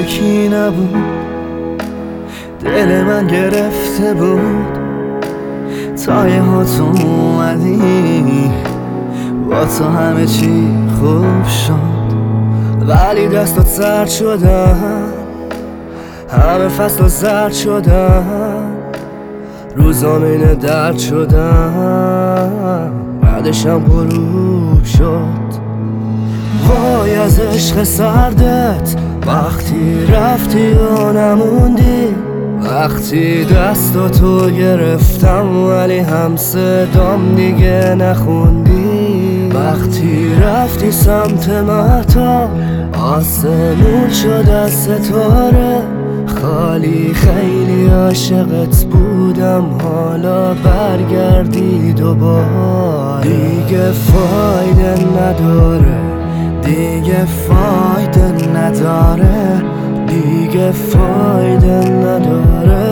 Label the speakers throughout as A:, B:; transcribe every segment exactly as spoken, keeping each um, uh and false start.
A: یکی نبود، دل من گرفته بود. تا یه ها تو اومدی با تو همه چی خوب شد، ولی دستات سرد شدن، همه فصل زرد شدن، روزام اینه درد شدن، بعدشم غروب شد. وای از عشق سردت وقتی رفتی و نموندی، وقتی دستاتو گرفتم ولی هم صدام دیگه نخوندی، وقتی رفتی سمت مهتاب آسمون شد از ستاره خالی، خیلی عاشقت بودم حالا برگردی دوباره. دیگه فایده نداره، دیگه فایده نداره، دیگه فایده نداره،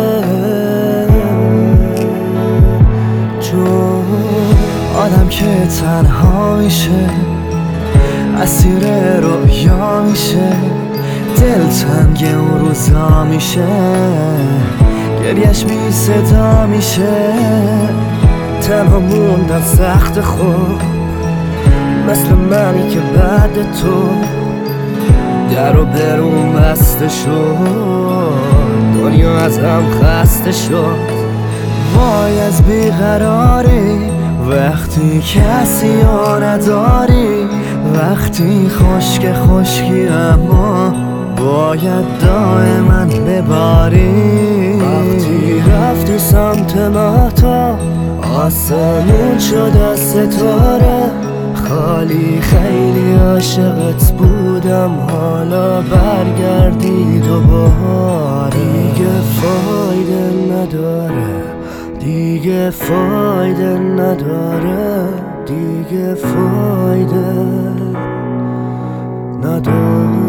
A: چون آدم که تنها میشه اسیر رویا میشه، دل تنگ اون روزا میشه، گریش بی صدا میشه. تنها موندن سخت خود مثل منی که بعد تو در و برون بسته شد، دنیا از هم خسته شد. وای از بیقراری وقتی کسی ها نداری، وقتی خشک خشکی اما باید دائما بباری. وقتی رفتی سمت مهتاب آسمون شد از ستاره خالی، خیلی عاشقت بودم حالا برگردی دوباره. دیگه فایده نداره، دیگه فایده نداره، دیگه فایده نداره.